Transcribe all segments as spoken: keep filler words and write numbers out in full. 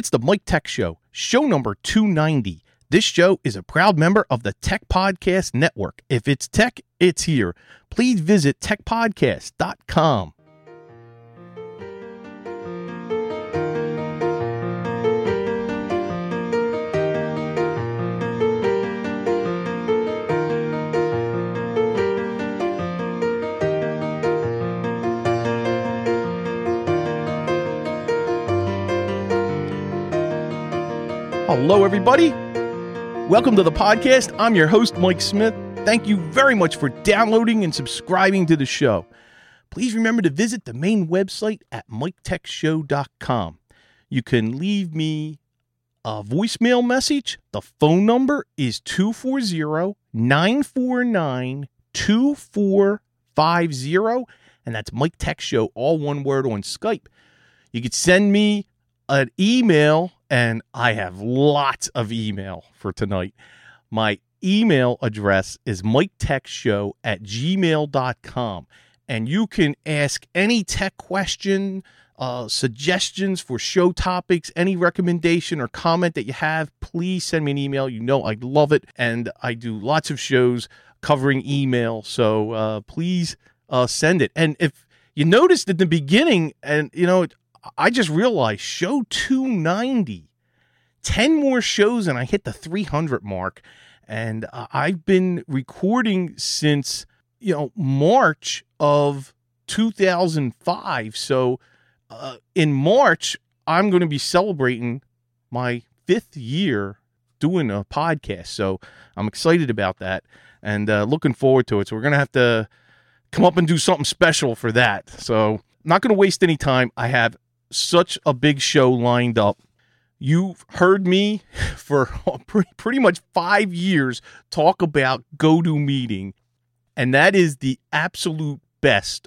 It's the Mike Tech Show, show number two ninety. This show is a proud member of the Tech Podcast Network. If it's tech, it's here. Please visit tech podcast dot com. Hello, everybody. Welcome to the podcast. I'm your host, Mike Smith. Thank you very much for downloading and subscribing to the show. Please remember to visit the main website at mike tech show dot com. You can leave me a voicemail message. The phone number is two four zero, nine four nine, two four five zero, and that's Mike Tech Show, all one word, on Skype. You could send me an email, and I have lots of email for tonight. My email address is mike tech show at gmail dot com, and you can ask any tech question, uh, suggestions for show topics, any recommendation or comment that you have. Please send me an email. You know I love it, and I do lots of shows covering email, so uh, please uh, send it. And if you noticed at the beginning, and you know, I just realized show two ninety, ten more shows and I hit the three hundred mark. And uh, I've been recording since, you know, March of two thousand five. So uh, in March, I'm going to be celebrating my fifth year doing a podcast. So I'm excited about that and uh, looking forward to it. So we're going to have to come up and do something special for that. So not going to waste any time. I have such a big show lined up. You've heard me for pretty much five years talk about GoToMeeting, and that is the absolute best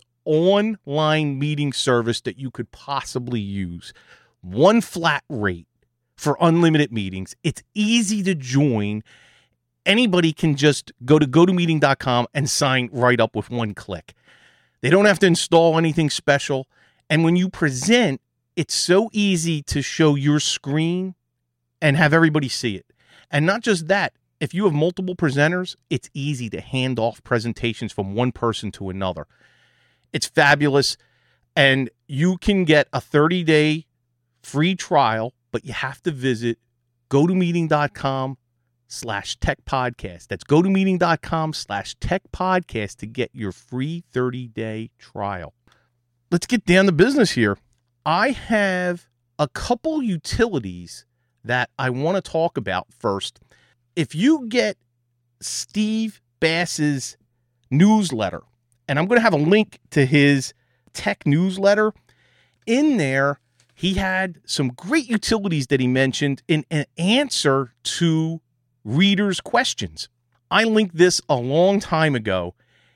online meeting service that you could possibly use. One flat rate for unlimited meetings. It's easy to join. Anybody can just go to go to meeting dot com and sign right up with one click. They don't have to install anything special. And when you present, it's so easy to show your screen and have everybody see it. And not just that, if you have multiple presenters, it's easy to hand off presentations from one person to another. It's fabulous. And you can get a thirty-day free trial, but you have to visit go to meeting dot com slash tech podcast. That's go to meeting dot com slash tech podcast to get your free thirty-day trial. Let's get down to business here. I have a couple utilities that I want to talk about first. If you get Steve Bass's newsletter, and I'm going to have a link to his tech newsletter, in there he had some great utilities that he mentioned in an answer to readers' questions. I linked this a long time ago.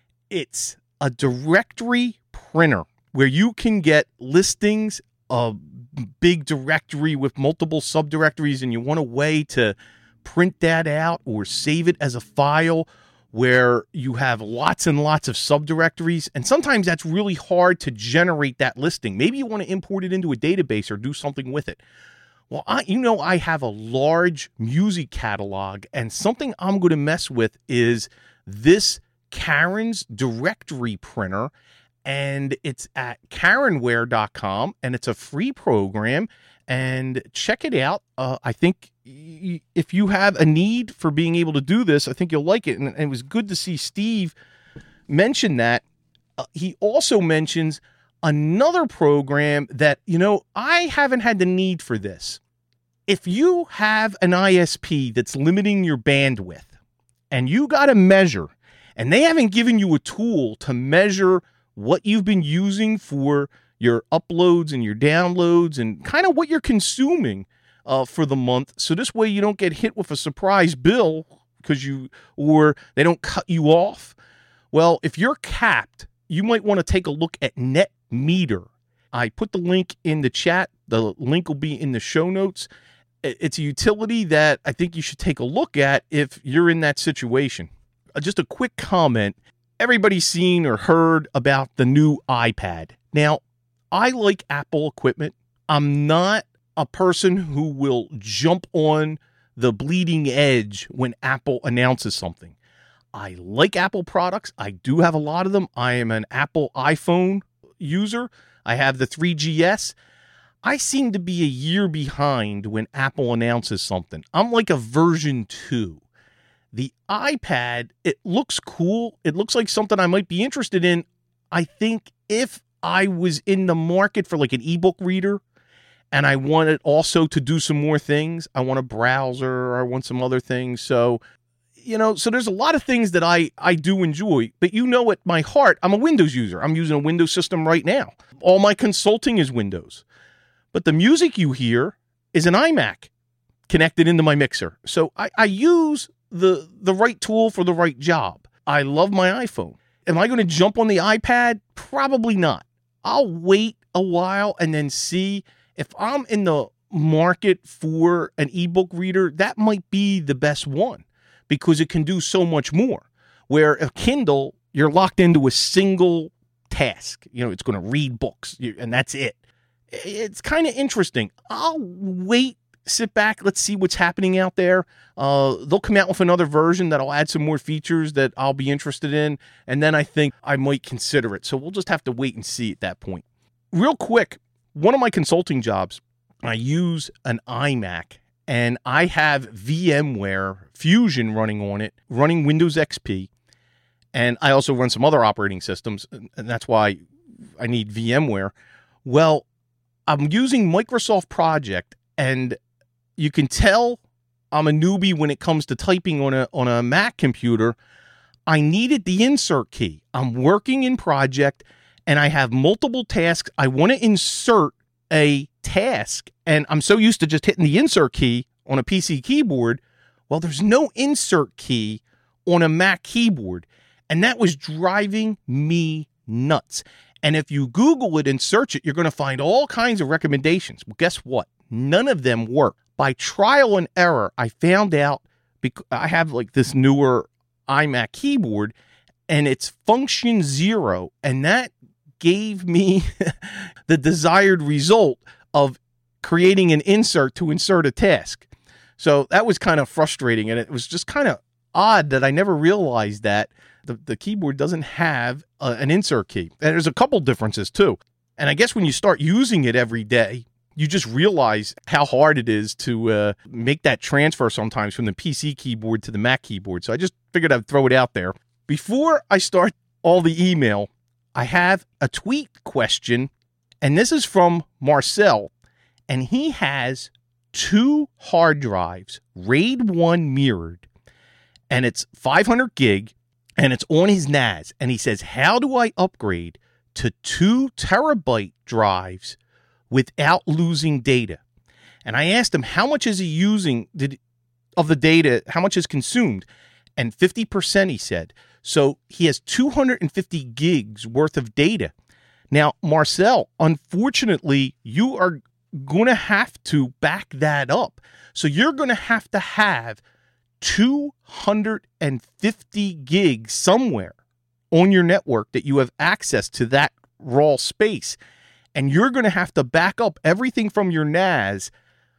It's a directory printer where you can get listings, a big directory with multiple subdirectories, and you want a way to print that out or save it as a file where you have lots and lots of subdirectories. And sometimes that's really hard to generate that listing. Maybe you want to import it into a database or do something with it. Well, I, you know, I have a large music catalog, and something I'm going to mess with is this Karen's directory printer. And it's at karenware dot com, and it's a free program, and check it out. Uh, I think y- if you have a need for being able to do this, I think you'll like it. And, and it was good to see Steve mention that. Uh, he also mentions another program that, you know, I haven't had the need for this. If you have an I S P that's limiting your bandwidth, and you got to measure, and they haven't given you a tool to measure what you've been using for your uploads and your downloads and kind of what you're consuming uh, for the month. So this way you don't get hit with a surprise bill because you, or they don't cut you off. Well, if you're capped, you might want to take a look at NetMeter. I put the link in the chat. The link will be in the show notes. It's a utility that I think you should take a look at if you're in that situation. Uh, just a quick comment. Everybody's seen or heard about the new iPad. Now, I like Apple equipment. I'm not a person who will jump on the bleeding edge when Apple announces something. I like Apple products. I do have a lot of them. I am an Apple iPhone user. I have the three G S. I seem to be a year behind when Apple announces something. I'm like a version two. The iPad, it looks cool. It looks like something I might be interested in. I think if I was in the market for like an ebook reader and I wanted also to do some more things, I want a browser or I want some other things. So, you know, so there's a lot of things that I, I do enjoy, but you know, at my heart, I'm a Windows user. I'm using a Windows system right now. All my consulting is Windows. But the music you hear is an iMac connected into my mixer. So I, I use the the right tool for the right job. I love my iPhone. Am I going to jump on the iPad? Probably not. I'll wait a while and then see if I'm in the market for an ebook reader. That might be the best one because it can do so much more. Where a Kindle, you're locked into a single task. You know, it's going to read books and that's it. It's kind of interesting. I'll wait, sit back, let's see what's happening out there. Uh, they'll come out with another version that'll add some more features that I'll be interested in, and then I think I might consider it. So we'll just have to wait and see at that point. Real quick, one of my consulting jobs, I use an iMac, and I have VMware Fusion running on it, running Windows X P, and I also run some other operating systems, and that's why I need VMware. Well, I'm using Microsoft Project, and you can tell I'm a newbie when it comes to typing on a on a Mac computer. I needed the insert key. I'm working in Project, and I have multiple tasks. I want to insert a task, and I'm so used to just hitting the insert key on a P C keyboard. Well, there's no insert key on a Mac keyboard, and that was driving me nuts. And if you Google it and search it, you're going to find all kinds of recommendations. Well, guess what? None of them work. By trial and error, I found out because I have like this newer iMac keyboard and it's function zero. And that gave me the desired result of creating an insert to insert a task. So that was kind of frustrating. And it was just kind of odd that I never realized that the, the keyboard doesn't have a, an insert key. And there's a couple differences too. And I guess when you start using it every day, you just realize how hard it is to uh, make that transfer sometimes from the P C keyboard to the Mac keyboard. So I just figured I'd throw it out there. Before I start all the email, I have a tweet question, and this is from Marcel, and he has two hard drives, RAID one mirrored, and it's five hundred gig, and it's on his N A S, and he says, how do I upgrade to two terabyte drives without losing data? And I asked him, how much is he using did, of the data, how much is consumed? And fifty percent, he said. So he has two hundred fifty gigs worth of data. Now, Marcel, unfortunately, you are going to have to back that up. So you're going to have to have two hundred fifty gigs somewhere on your network that you have access to that raw space. And you're going to have to back up everything from your N A S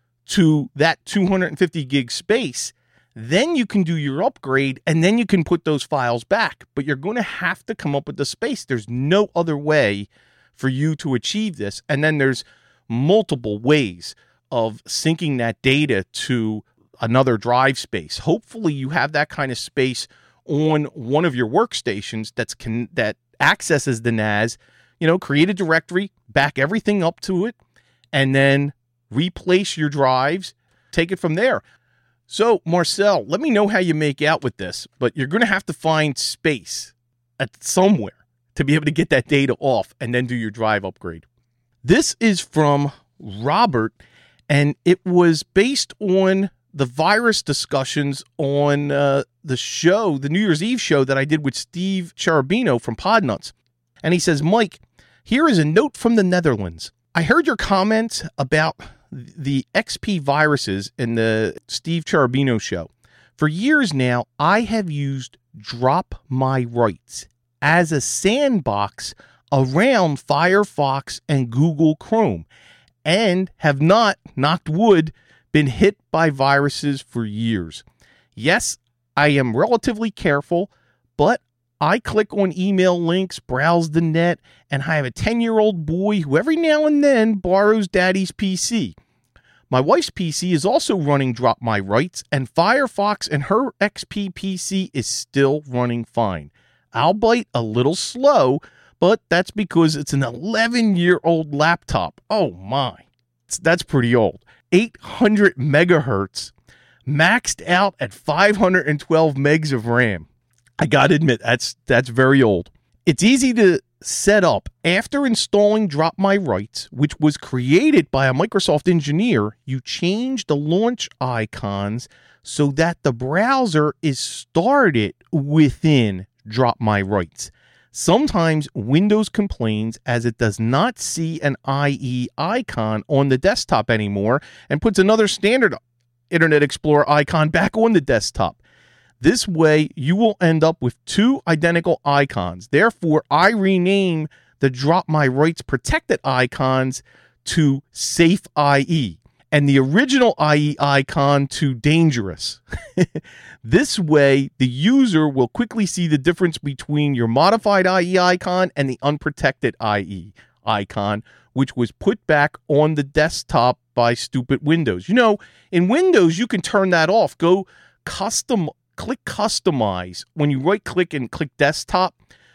to that two hundred fifty gig space. Then you can do your upgrade, and then you can put those files back. But you're going to have to come up with the space. There's no other way for you to achieve this. And then there's multiple ways of syncing that data to another drive space. Hopefully you have that kind of space on one of your workstations that's con- that accesses the N A S. You know, create a directory, back everything up to it, and then replace your drives, take it from there. So, Marcel, let me know how you make out with this, but you're going to have to find space at somewhere to be able to get that data off and then do your drive upgrade. This is from Robert, and it was based on the virus discussions on uh, the show, the New Year's Eve show that I did with Steve Cherubino from Podnuts. And he says, Mike, here is a note from the Netherlands. I heard your comment about the X P viruses in the Steve Cherubino show. For years now, I have used Drop My Rights as a sandbox around Firefox and Google Chrome and have not knocked wood, been hit by viruses for years. Yes, I am relatively careful, but I click on email links, browse the net, and I have a ten-year-old boy who every now and then borrows daddy's P C. My wife's P C is also running Drop My Rights, and Firefox and her X P P C is still running fine. Albeit a little slow, but that's because it's an eleven-year-old laptop. Oh my, that's pretty old. eight hundred megahertz, maxed out at five hundred twelve megs of RAM. I gotta admit, that's that's very old. It's easy to set up. After installing Drop My Rights, which was created by a Microsoft engineer, you change the launch icons so that the browser is started within Drop My Rights. Sometimes Windows complains as it does not see an I E icon on the desktop anymore and puts another standard Internet Explorer icon back on the desktop. This way, you will end up with two identical icons. Therefore, I rename the Drop My Rights protected icons to Safe I E and the original I E icon to Dangerous. This way, the user will quickly see the difference between your modified I E icon and the unprotected I E icon, which was put back on the desktop by stupid Windows. You know, in Windows, you can turn that off. Go custom, click Customize. When you right-click and click Desktop,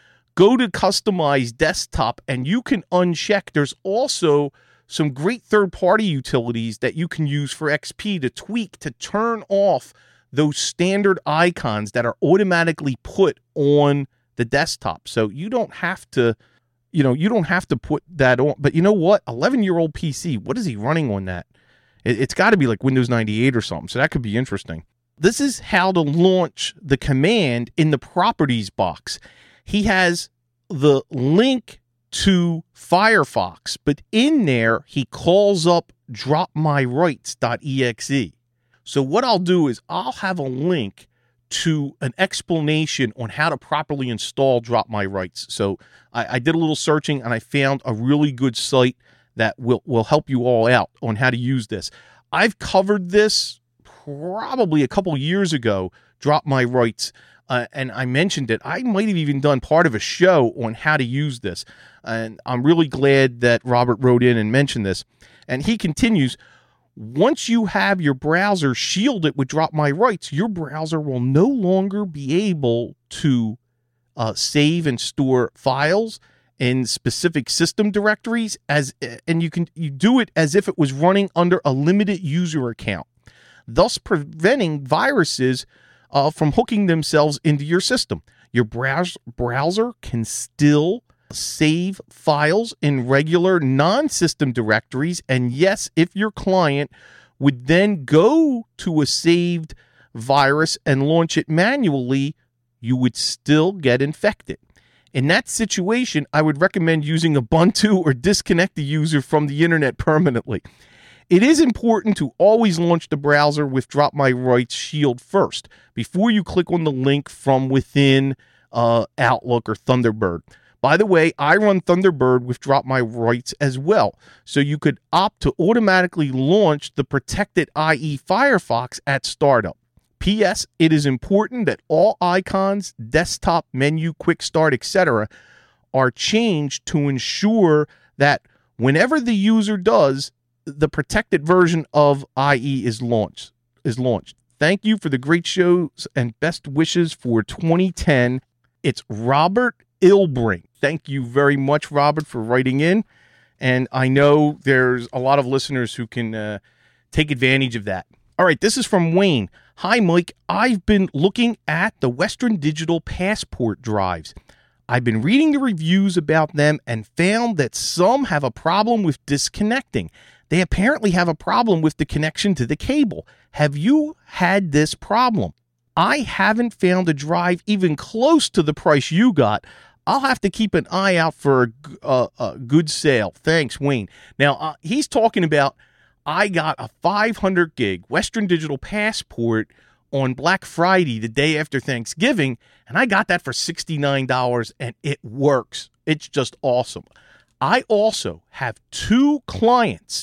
go to Customize Desktop, and you can uncheck. There's also some great third-party utilities that you can use for X P to tweak to turn off those standard icons that are automatically put on the desktop. So you don't have to, you know, you don't have to put that on. But you know what? eleven-year-old P C, what is he running on that? It, it's got to be like Windows ninety-eight or something. So that could be interesting. This is how to launch the command in the properties box. He has the link to Firefox, but in there, he calls up drop my rights dot E X E. So what I'll do is I'll have a link to an explanation on how to properly install Drop My Rights. So I, I did a little searching, and I found a really good site that will, will help you all out on how to use this. I've covered this probably a couple years ago, Drop My Rights, uh, and I mentioned it. I might have even done part of a show on how to use this, and I'm really glad that Robert wrote in and mentioned this. And he continues, once you have your browser shielded with Drop My Rights, your browser will no longer be able to uh, save and store files in specific system directories, as and you can you do it as if it was running under a limited user account, thus preventing viruses uh, from hooking themselves into your system. Your browser browser can still save files in regular non-system directories, and yes, if your client would then go to a saved virus and launch it manually, you would still get infected. In that situation, I would recommend using Ubuntu or disconnect the user from the internet permanently. It is important to always launch the browser with Drop My Rights Shield first, before you click on the link from within uh, Outlook or Thunderbird. By the way, I run Thunderbird with Drop My Rights as well, so you could opt to automatically launch the protected I E Firefox at startup. P S. It is important that all icons, desktop, menu, quick start, et cetera are changed to ensure that whenever the user does, the protected version of I E is launched. Is launched. Thank you for the great shows and best wishes for twenty ten. It's Robert Ilbring. Thank you very much, Robert, for writing in. And I know there's a lot of listeners who can uh, take advantage of that. All right, this is from Wayne. Hi, Mike. I've been looking at the Western Digital Passport drives. I've been reading the reviews about them and found that some have a problem with disconnecting. They apparently have a problem with the connection to the cable. Have you had this problem? I haven't found a drive even close to the price you got. I'll have to keep an eye out for a, a, a good sale. Thanks, Wayne. Now, uh, he's talking about, I got a five hundred gig Western Digital Passport on Black Friday, the day after Thanksgiving, and I got that for sixty-nine dollars, and it works. It's just awesome. I also have two clients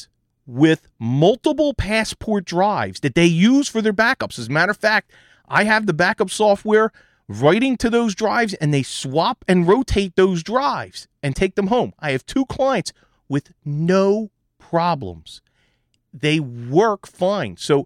with multiple Passport drives that they use for their backups. As a matter of fact, I have the backup software writing to those drives, and they swap and rotate those drives and take them home. I have two clients with no problems. They work fine. So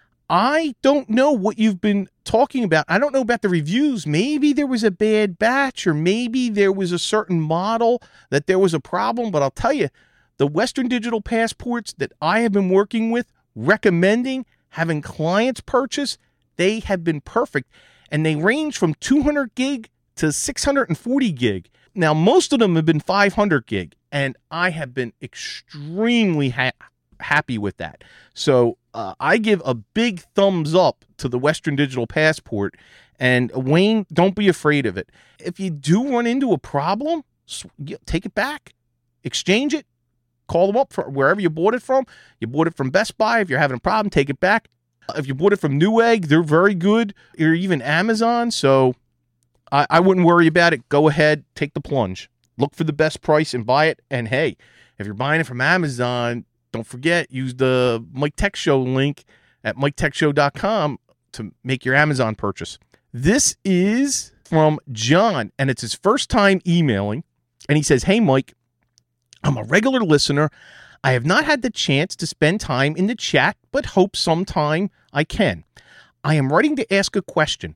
I don't know what you've been talking about. I don't know about the reviews. Maybe there was a bad batch, or maybe there was a certain model that there was a problem. But I'll tell you, the Western Digital Passports that I have been working with, recommending, having clients purchase, they have been perfect. And they range from two hundred gig to six hundred forty gig. Now, most of them have been five hundred gig, and I have been extremely ha- happy with that. So uh, I give a big thumbs up to the Western Digital Passport. And Wayne, don't be afraid of it. If you do run into a problem, take it back, exchange it, call them up for wherever you bought it from. You bought it from Best Buy. If you're having a problem, take it back. If you bought it from Newegg, they're very good, or even Amazon. So I, I wouldn't worry about it. Go ahead, take the plunge. Look for the best price and buy it. And hey, if you're buying it from Amazon, don't forget, use the Mike Tech Show link at mike tech show dot com to make your Amazon purchase. This is from John, and it's his first time emailing. And he says, "Hey, Mike, I'm a regular listener. I have not had the chance to spend time in the chat, but hope sometime I can. I am writing to ask a question.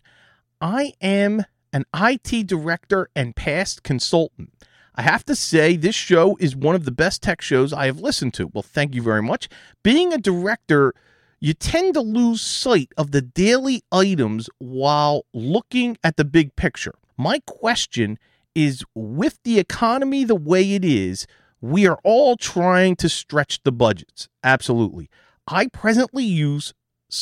I am an I T director and past consultant. I have to say this show is one of the best tech shows I have listened to." Well, thank you very much. Being a director, you tend to lose sight of the daily items while looking at the big picture. My question is, with the economy the way it is, we are all trying to stretch the budgets. Absolutely. I presently use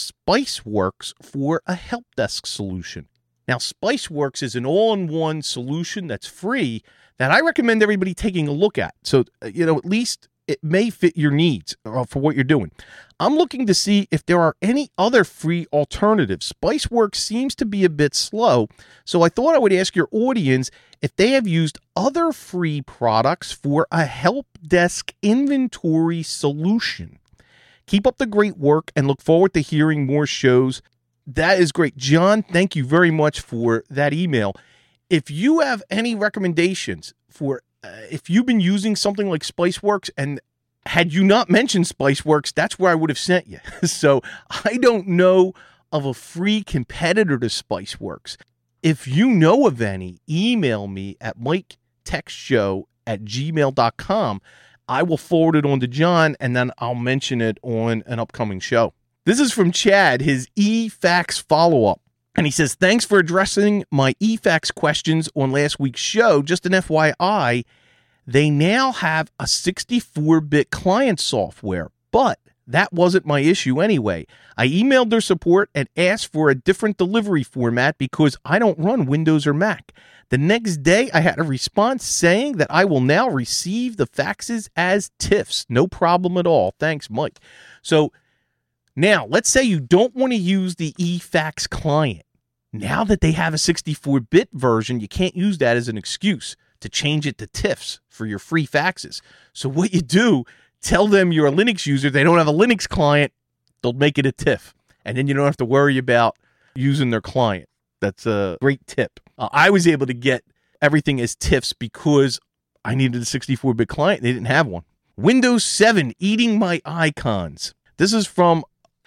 Spiceworks for a help desk solution. Now, Spiceworks is an all-in-one solution that's free that I recommend everybody taking a look at. So, you know, at least it may fit your needs for what you're doing. I'm looking to see if there are any other free alternatives. Spiceworks seems to be a bit slow, so I thought I would ask your audience if they have used other free products for a help desk inventory solution. Keep up the great work and look forward to hearing more shows. That is great. John, thank you very much for that email. If you have any recommendations for, uh, if you've been using something like Spiceworks, and had you not mentioned Spiceworks, that's where I would have sent you. So I don't know of a free competitor to Spiceworks. If you know of any, email me at mike tech show at gmail dot com. I will forward it on to John, and then I'll mention it on an upcoming show. This is from Chad, his e-fax follow-up. And he says, "Thanks for addressing my e-fax questions on last week's show. Just an F Y I, they now have a sixty-four bit client software, but that wasn't my issue anyway. I emailed their support and asked for a different delivery format because I don't run Windows or Mac. The next day, I had a response saying that I will now receive the faxes as T I Fs. No problem at all. Thanks, Mike." So now, let's say you don't want to use the e-fax client. Now that they have a sixty-four bit version, you can't use that as an excuse to change it to T I Fs for your free faxes. So what you do, tell them you're a Linux user. They don't have a Linux client. They'll make it a T I F. And then you don't have to worry about using their client. That's a great tip. Uh, I was able to get everything as T I Fs because I needed a sixty-four bit client. They didn't have one. Windows seven eating my icons. This is from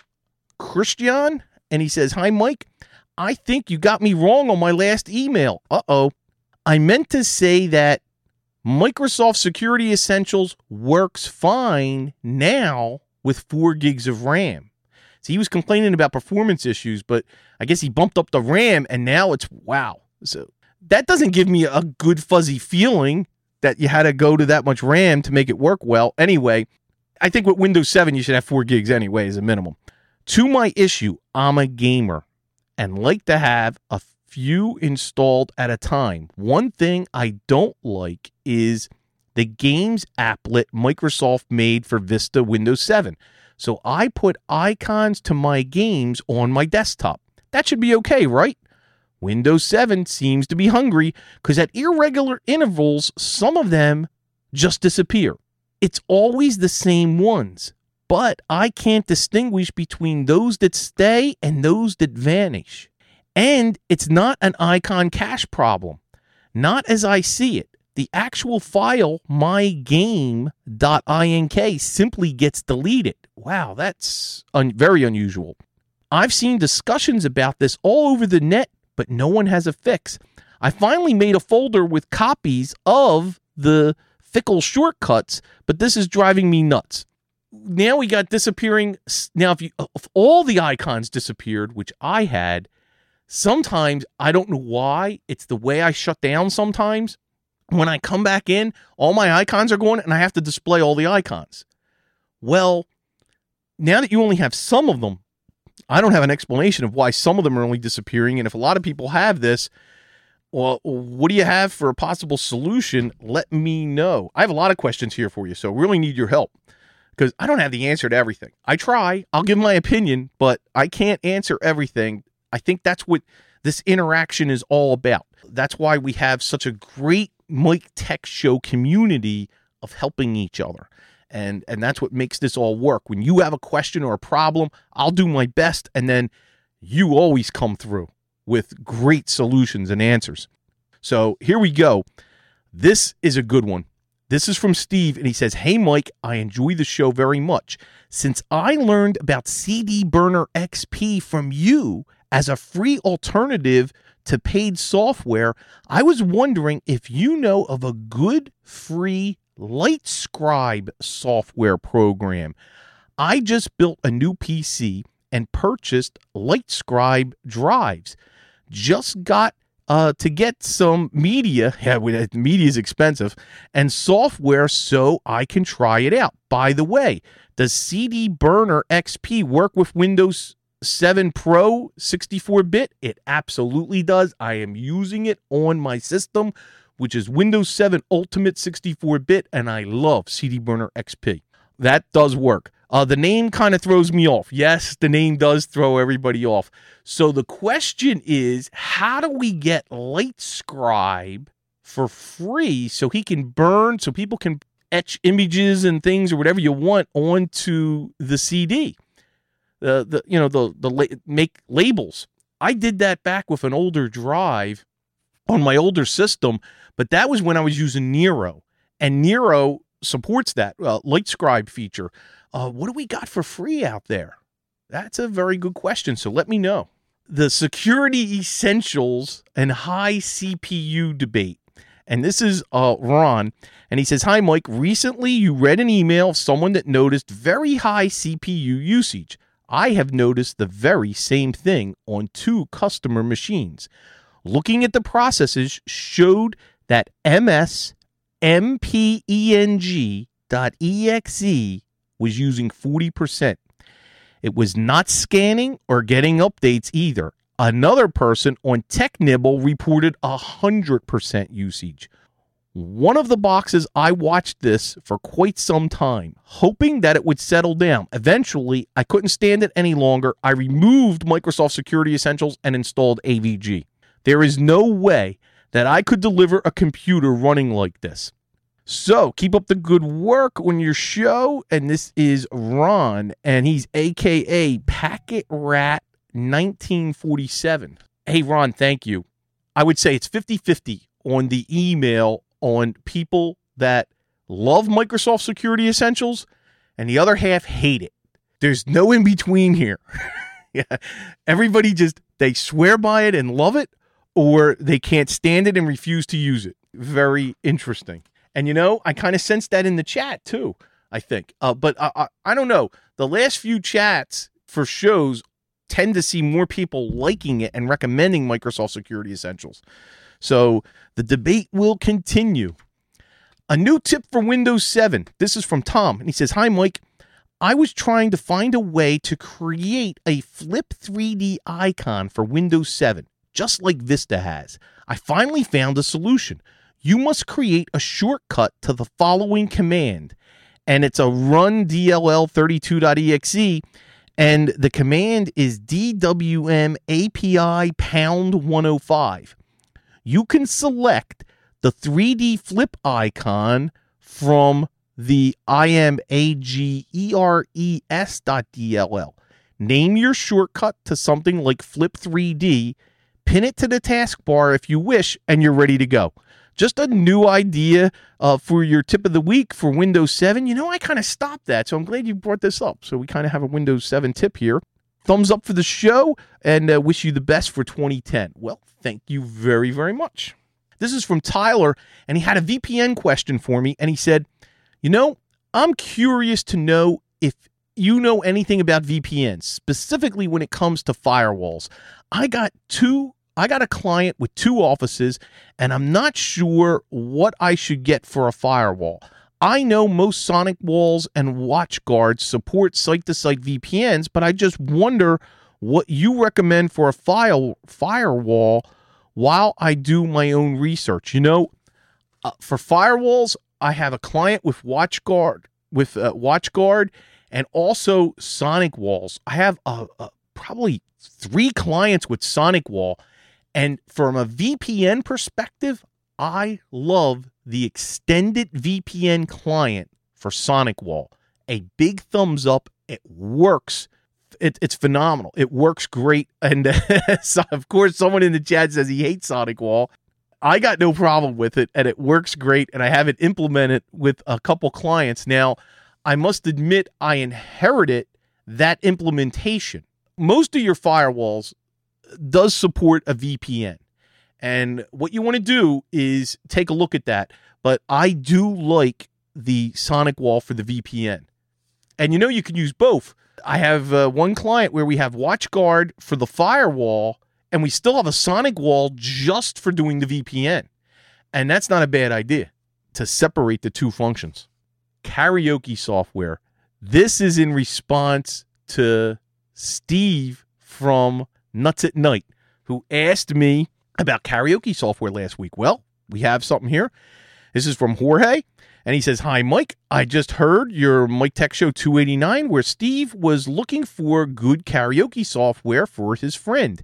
Christian, and he says, "Hi, Mike. I think you got me wrong on my last email. Uh-oh. I meant to say that Microsoft Security Essentials works fine now with four gigs of RAM. So he was complaining about performance issues, but I guess he bumped up the RAM, and now it's wow. So that doesn't give me a good fuzzy feeling that you had to go to that much RAM to make it work well. Anyway, I think with Windows seven, you should have four gigs anyway as a minimum. To my issue, I'm a gamer and like to have a few installed at a time. One thing I don't like is the games applet Microsoft made for Vista Windows seven. So I put icons to my games on my desktop. That should be okay, right? Windows seven seems to be hungry because at irregular intervals, some of them just disappear. It's always the same ones. but I can't distinguish between those that stay and those that vanish. And it's not an icon cache problem. Not as I see it. The actual file, mygame.ink, simply gets deleted. Wow, that's un- very unusual. I've seen discussions about this all over the net, but no one has a fix. I finally made a folder with copies of the fickle shortcuts, but this is driving me nuts. Now we got disappearing. Now, if, you, if all the icons disappeared, which I had, sometimes I don't know why. It's the way I shut down sometimes. When I come back in, all my icons are gone, and I have to display all the icons. Well, now that you only have some of them, I don't have an explanation of why some of them are only disappearing. And if a lot of people have this, well, what do you have for a possible solution? Let me know. I have a lot of questions here for you, so really need your help because I don't have the answer to everything. I try. I'll give my opinion, but I can't answer everything. I think that's what this interaction is all about. That's why we have such a great Mike Tech Show community of helping each other. And and that's what makes this all work. When you have a question or a problem, I'll do my best, and then you always come through with great solutions and answers. So here we go. This is a good one. This is from Steve, and he says, "Hey, Mike, I enjoy the show very much. Since I learned about C D Burner X P from you as a free alternative to paid software, I was wondering if you know of a good free LightScribe software program. I just built a new P C and purchased LightScribe drives. Just got uh, to get some media. Yeah, media is expensive, and software so I can try it out. By the way, does C D Burner X P work with Windows seven Pro sixty-four bit? It absolutely does. I am using it on my system, which is Windows seven Ultimate sixty-four bit, and I love C D Burner X P. That does work. Uh, the name kind of throws me off. Yes, the name does throw everybody off. So the question is, how do we get LightScribe for free so he can burn, so people can etch images and things or whatever you want onto the C D? The the you know the the la- make labels. I did that back with an older drive on my older system, but that was when I was using Nero, and Nero supports that uh, LightScribe feature. Uh, what do we got for free out there? That's a very good question, so let me know. The security essentials and high C P U debate. And this is uh, Ron, and he says, "Hi, Mike. Recently, you read an email of someone that noticed very high C P U usage. I have noticed the very same thing on two customer machines. Looking at the processes showed that ms mpeng dot E X E was using forty percent. It was not scanning or getting updates either. Another person on TechNibble reported one hundred percent usage. One of the boxes, I watched this for quite some time, hoping that it would settle down. Eventually, I couldn't stand it any longer. I removed Microsoft Security Essentials and installed A V G. There is no way that I could deliver a computer running like this. So keep up the good work on your show." And this is Ron, and he's A K A Packet Rat nineteen forty-seven. Hey, Ron, thank you. I would say it's fifty-fifty on the email on people that love Microsoft Security Essentials and the other half hate it. There's no in between here. Yeah, everybody just, they swear by it and love it, or they can't stand it and refuse to use it. Very interesting. And, you know, I kind of sensed that in the chat, too, I think. Uh, but I, I, I don't know. The last few chats for shows tend to see more people liking it and recommending Microsoft Security Essentials. So the debate will continue. A new tip for Windows seven. This is from Tom. And he says, "Hi, Mike. I was trying to find a way to create a Flip three D icon for Windows seven, just like Vista has. I finally found a solution. You must create a shortcut to the following command, and it's a run D L L thirty-two dot E X E, and the command is D W M A P I pound one oh five. You can select the three D flip icon from the imagers dot D L L. Name your shortcut to something like Flip three D, pin it to the taskbar if you wish, and you're ready to go. Just a new idea uh, for your tip of the week for Windows seven. You know, I kind of stopped that, so I'm glad you brought this up. So we kind of have a Windows seven tip here. Thumbs up for the show, and uh, wish you the best for twenty ten. Well, thank you very, very much. This is from Tyler, and he had a V P N question for me, and he said, you know, I'm curious to know if you know anything about V P Ns, specifically when it comes to firewalls. I got two, I got a client with two offices, and I'm not sure what I should get for a firewall. I know most SonicWalls and WatchGuard support site-to-site V P Ns, but I just wonder what you recommend for a file firewall while I do my own research. You know, uh, for firewalls, I have a client with WatchGuard, with uh, WatchGuard, and also SonicWalls. I have uh, uh, probably three clients with SonicWall, and from a V P N perspective, I love the extended V P N client for SonicWall. A big thumbs up. It works. It, it's phenomenal. It works great. And so of course, someone in the chat says he hates SonicWall. I got no problem with it, and it works great, and I have it implemented with a couple clients. Now, I must admit I inherited that implementation. Most of your firewalls does support a V P N, and what you want to do is take a look at that. But I do like the SonicWall for the V P N. And you know, you can use both. I have uh, one client where we have WatchGuard for the firewall, and we still have a SonicWall just for doing the V P N. And that's not a bad idea to separate the two functions. Karaoke software. This is in response to Steve from Nuts at Night, who asked me about karaoke software last week. Well, we have something here. This is from Jorge, and he says, hi, Mike. I just heard your Mike Tech Show two eighty-nine where Steve was looking for good karaoke software for his friend.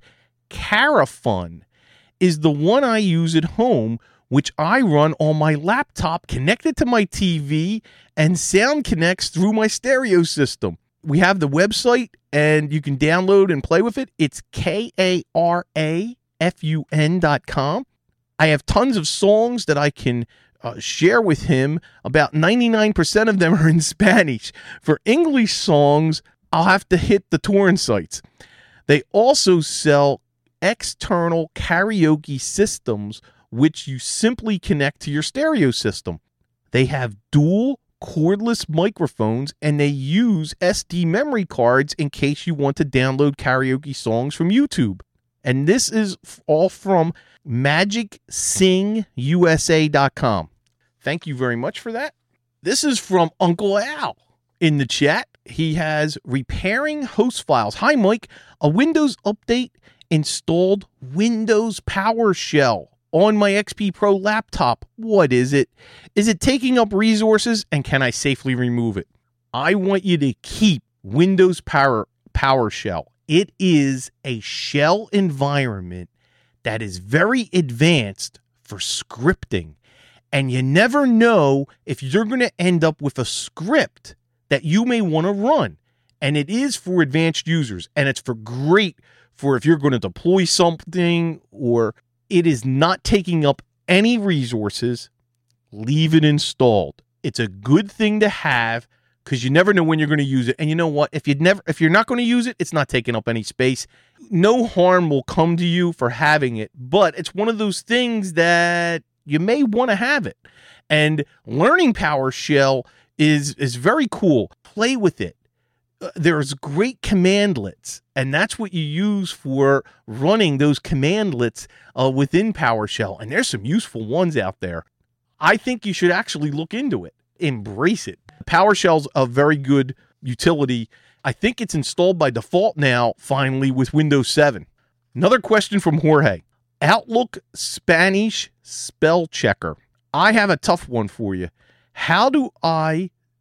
Carafun is the one I use at home, which I run on my laptop connected to my T V, and sound connects through my stereo system. We have the website, and you can download and play with it. It's K A R A F U N dot com. I have tons of songs that I can uh, share with him. About ninety-nine percent of them are in Spanish. For English songs, I'll have to hit the torrent sites. They also sell external karaoke systems, which you simply connect to your stereo system. They have dual cordless microphones, and they use S D memory cards in case you want to download karaoke songs from YouTube. And this is all from magic sing U S A dot com. Thank you very much for that. This is from Uncle Al in the chat. He has repairing host files. Hi, Mike. A Windows update installed Windows PowerShell on my X P Pro laptop. What is it? Is it taking up resources, and can I safely remove it? I want you to keep Windows Power PowerShell. It is a shell environment that is very advanced for scripting, and you never know if you're going to end up with a script that you may want to run. And it is for advanced users, and it's for great for if you're going to deploy something, or it is not taking up any resources. Leave it installed. It's a good thing to have because you never know when you're going to use it. And you know what? If you never, if you're not going to use it, it's not taking up any space. No harm will come to you for having it, but it's one of those things that you may want to have it. And learning PowerShell is is very cool. Play with it. Uh, there's great commandlets, and that's what you use for running those commandlets uh, within PowerShell. And there's some useful ones out there. I think you should actually look into it. Embrace it. PowerShell's a very good utility. I think it's installed by default now, finally, with Windows seven. Another question from Jorge. Outlook Spanish spell checker. I have a tough one for you. How do I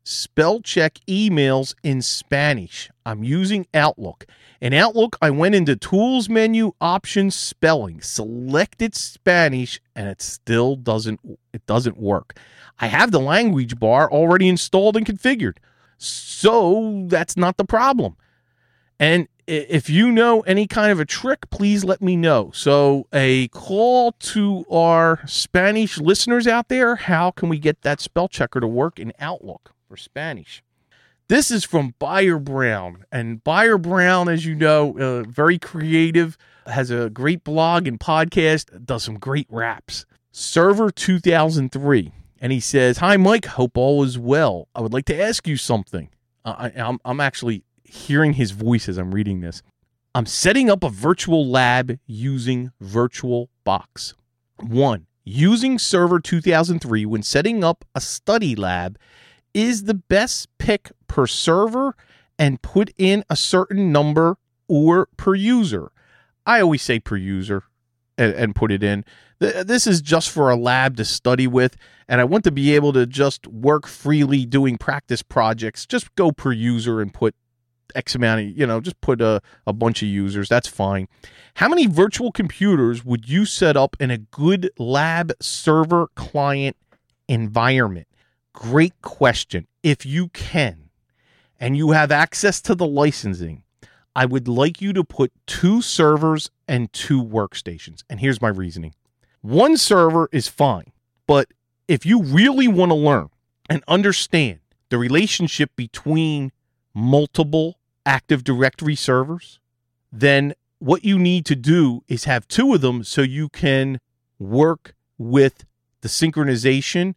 spell check emails in Spanish. I'm using Outlook. In Outlook, I went into Tools menu, Options, Spelling, selected Spanish, and it still doesn't it doesn't work. I have the language bar already installed and configured, so that's not the problem. And if you know any kind of a trick, please let me know. So a call to our Spanish listeners out there, how can we get that spell checker to work in Outlook for Spanish? This is from Buyer Brown. And Buyer Brown, as you know, uh, very creative, has a great blog and podcast, does some great raps. Server two thousand three. And he says, "Hi, Mike. Hope all is well. I would like to ask you something." Uh, I, I'm, I'm actually hearing his voice as I'm reading this. "I'm setting up a virtual lab using VirtualBox. One, using Server two thousand three when setting up a study lab is the best pick per server and put in a certain number or per user." I always say per user and, and put it in. This is just for a lab to study with, and I want to be able to just work freely doing practice projects. Just go per user and put X amount of, you know, just put a, a bunch of users. That's fine. How many virtual computers would you set up in a good lab server client environment? Great question. If you can, and you have access to the licensing, I would like you to put two servers and two workstations. And here's my reasoning. One server is fine, but if you really want to learn and understand the relationship between multiple Active Directory servers, then what you need to do is have two of them so you can work with the synchronization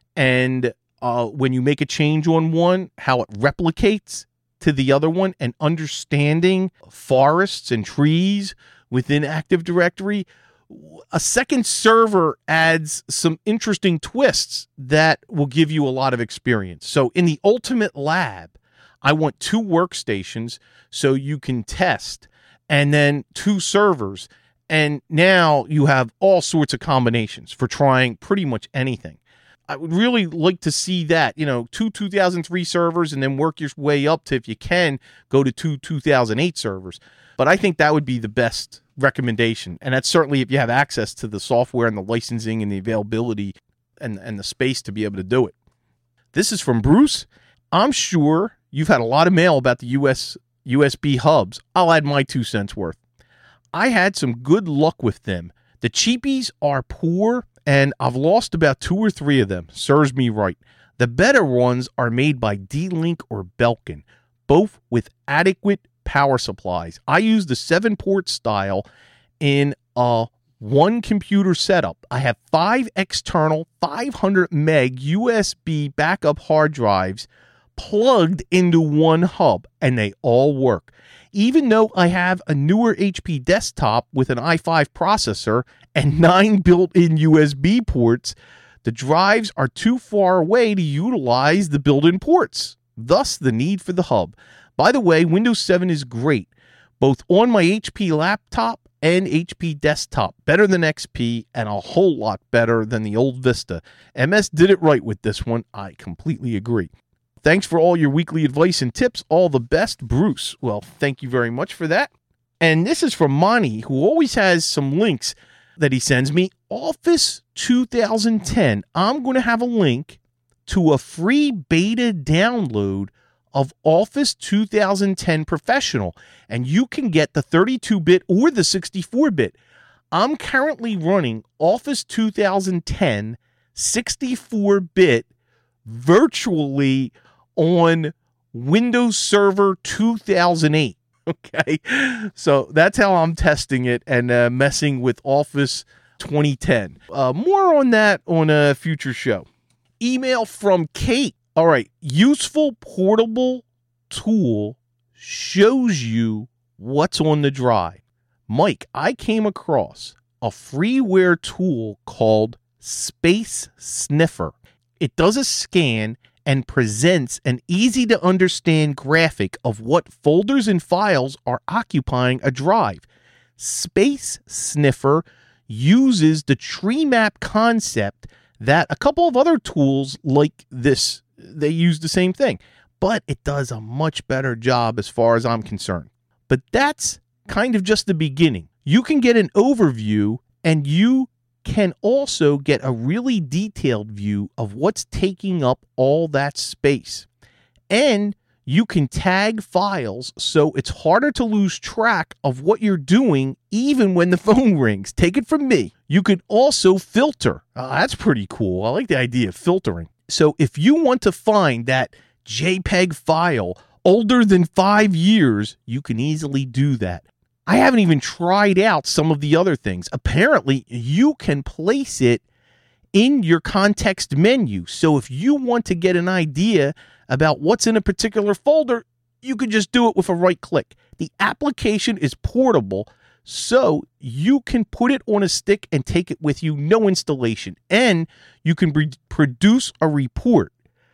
and uh, when you make a change on one, how it replicates to the other one, and understanding forests and trees within Active Directory. A second server adds some interesting twists that will give you a lot of experience. So in the ultimate lab, I want two workstations so you can test, and then two servers. And now you have all sorts of combinations for trying pretty much anything. I would really like to see that, you know, two two thousand three servers and then work your way up to, if you can, go to two two thousand eight servers. But I think that would be the best recommendation. And that's certainly if you have access to the software and the licensing and the availability and, and the space to be able to do it. This is from Bruce. "I'm sure you've had a lot of mail about the U S U S B hubs. I'll add my two cents worth. I had some good luck with them. The cheapies are poor, and I've lost about two or three of them. Serves me right. The better ones are made by D-Link or Belkin, both with adequate power supplies. I use the seven-port style in a one computer setup. I have five external five hundred meg U S B backup hard drives plugged into one hub, and they all work. Even though I have a newer H P desktop with an i five processor and nine built-in U S B ports, the drives are too far away to utilize the built-in ports, thus the need for the hub. By the way, Windows seven is great, both on my H P laptop and H P desktop, better than X P and a whole lot better than the old Vista. M S did it right with this one. I completely agree. Thanks for all your weekly advice and tips. All the best, Bruce." Well, thank you very much for that. And this is from Monty, who always has some links that he sends me. Office two thousand ten. I'm going to have a link to a free beta download of Office two thousand ten Professional, and you can get the thirty-two bit or the sixty-four bit. I'm currently running Office two thousand ten sixty-four bit virtually on Windows Server two thousand eight. Okay, so that's how I'm testing it and uh, messing with Office twenty ten. Uh, more on that on a future show. Email from Kate. All right, useful portable tool shows you what's on the drive. Mike, I came across a freeware tool called Space Sniffer. It does a scan and presents an easy-to-understand graphic of what folders and files are occupying a drive. Space Sniffer uses the tree map concept that a couple of other tools like this they use the same thing. But it does a much better job as far as I'm concerned. But that's kind of just the beginning. You can get an overview, and you can also get a really detailed view of what's taking up all that space. And you can tag files so it's harder to lose track of what you're doing even when the phone rings. Take it from me. You could also filter. Uh, that's pretty cool. I like the idea of filtering. So if you want to find that JPEG file older than five years, you can easily do that. I haven't even tried out some of the other things. Apparently, you can place it in your context menu. So if you want to get an idea about what's in a particular folder, you could just do it with a right click. The application is portable, so you can put it on a stick and take it with you, no installation. And you can re- produce a report,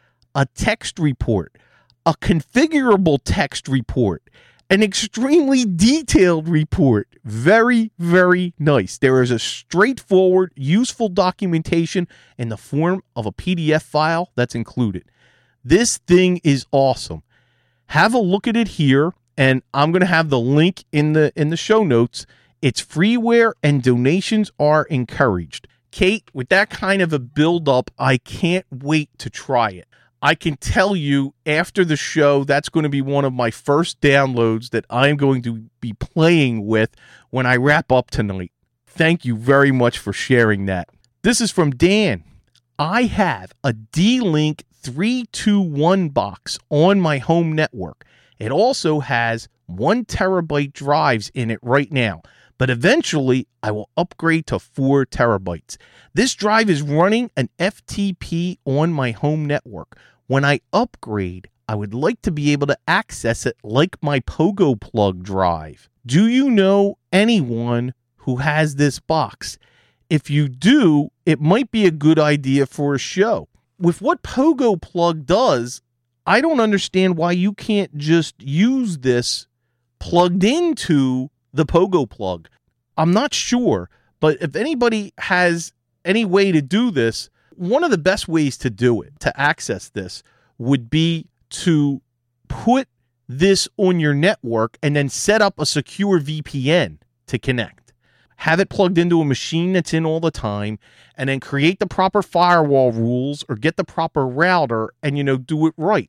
a text report, a configurable text report, an extremely detailed report. Very, very nice. There is a straightforward, useful documentation in the form of a P D F file that's included. This thing is awesome. Have a look at it here, and I'm going to have the link in the in the show notes. It's freeware, and donations are encouraged. Kate, with that kind of a build-up, I can't wait to try it. I can tell you after the show, that's going to be one of my first downloads that I'm going to be playing with when I wrap up tonight. Thank you very much for sharing that. This is from Dan. I have a D-Link three two one box on my home network. It also has one terabyte drives in it right now, but eventually I will upgrade to four terabytes. This drive is running an F T P on my home network. When I upgrade, I would like to be able to access it like my Pogo Plug drive. Do you know anyone who has this box? If you do, it might be a good idea for a show. With what Pogo Plug does, I don't understand why you can't just use this plugged into the Pogo Plug. I'm not sure, but if anybody has any way to do this, one of the best ways to do it, to access this, would be to put this on your network and then set up a secure V P N to connect. Have it plugged into a machine that's in all the time, and then create the proper firewall rules or get the proper router and, you know, do it right.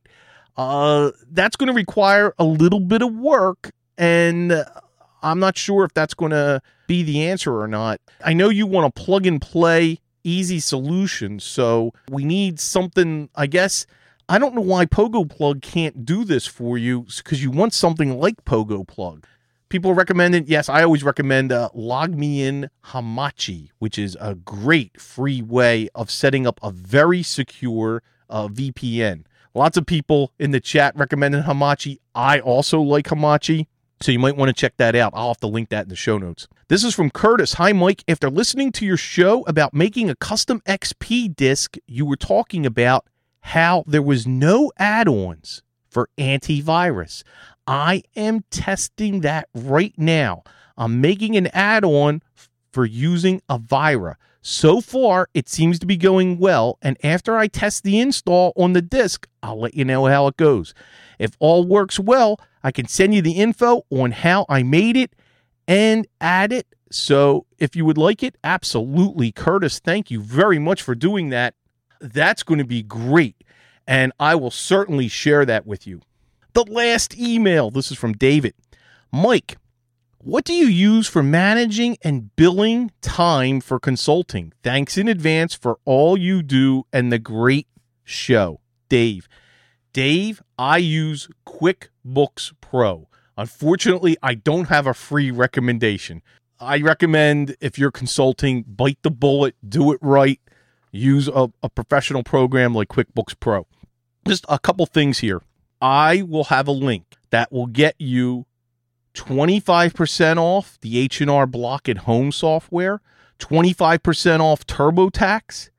Uh, that's going to require a little bit of work, and I'm not sure if that's going to be the answer or not. I know you want a plug and play easy solution, so we need something, I guess. I don't know why Pogo Plug can't do this for you, because you want something like Pogo Plug. People recommend it. Yes, I always recommend uh, LogMeIn Hamachi, which is a great free way of setting up a very secure uh, V P N. Lots of people in the chat recommended Hamachi. I also like Hamachi, so you might want to check that out. I'll have to link that in the show notes. This is from Curtis. Hi, Mike. After listening to your show about making a custom X P disk, you were talking about how there was no add-ons for antivirus. I am testing that right now. I'm making an add-on for using Avira. So far, it seems to be going well, and after I test the install on the disk, I'll let you know how it goes. If all works well, I can send you the info on how I made it and add it. So if you would like it, absolutely. Curtis, thank you very much for doing that. That's going to be great, and I will certainly share that with you. The last email, this is from David. Mike, what do you use for managing and billing time for consulting? Thanks in advance for all you do and the great show. Dave. Dave, I use QuickBooks Pro. Unfortunately, I don't have a free recommendation. I recommend if you're consulting, bite the bullet, do it right, use a, a professional program like QuickBooks Pro. Just a couple things here. I will have a link that will get you twenty-five percent off the H and R Block at Home software, twenty-five percent off TurboTax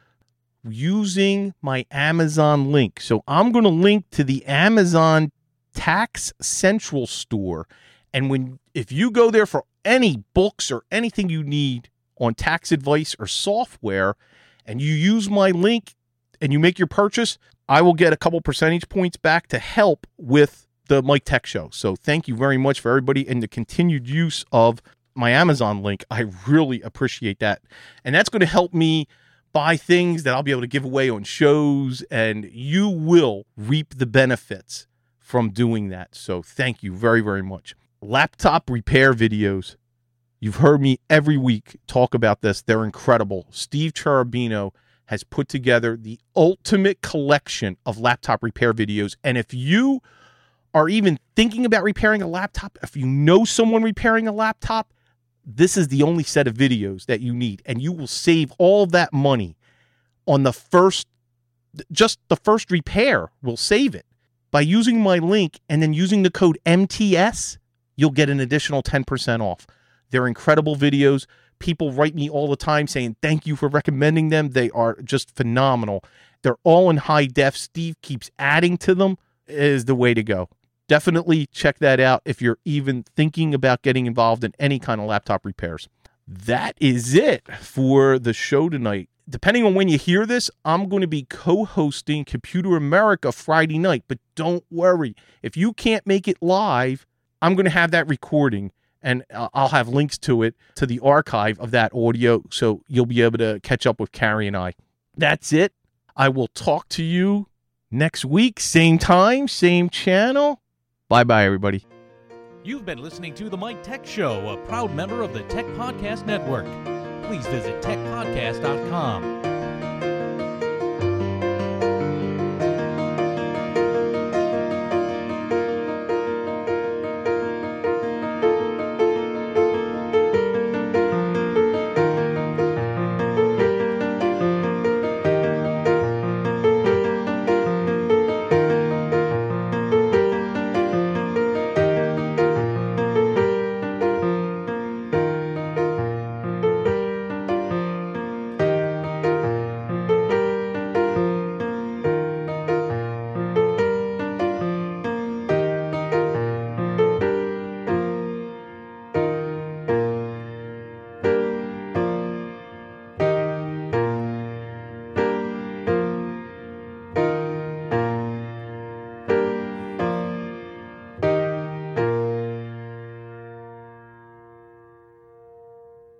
using my Amazon link. So I'm going to link to the Amazon Tax Central store. And when if you go there for any books or anything you need on tax advice or software, and you use my link, and you make your purchase, I will get a couple percentage points back to help with the Mike Tech Show. So thank you very much for everybody and the continued use of my Amazon link. I really appreciate that. And that's going to help me buy things that I'll be able to give away on shows, and you will reap the benefits from doing that. So thank you very, very much. Laptop repair videos. You've heard me every week talk about this. They're incredible. Steve Cherubino has put together the ultimate collection of laptop repair videos. And if you are even thinking about repairing a laptop, if you know someone repairing a laptop, this is the only set of videos that you need. And you will save all that money on the first, just the first repair will save it. By using my link and then using the code M T S, you'll get an additional ten percent off. They're incredible videos. People write me all the time saying, thank you for recommending them. They are just phenomenal. They're all in high def. Steve keeps adding to them. It is the way to go. Definitely check that out if you're even thinking about getting involved in any kind of laptop repairs. That is it for the show tonight. Depending on when you hear this, I'm going to be co-hosting Computer America Friday night. But don't worry. If you can't make it live, I'm going to have that recording. And I'll have links to it, to the archive of that audio, so you'll be able to catch up with Carrie and I. That's it. I will talk to you next week. Same time, same channel. Bye-bye, everybody. You've been listening to The Mike Tech Show, a proud member of the Tech Podcast Network. Please visit tech podcast dot com.